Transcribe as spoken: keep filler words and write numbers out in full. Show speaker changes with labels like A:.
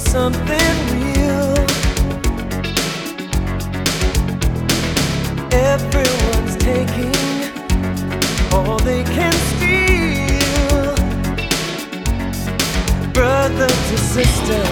A: something real. Everyone's taking all they can steal. Brother to sister,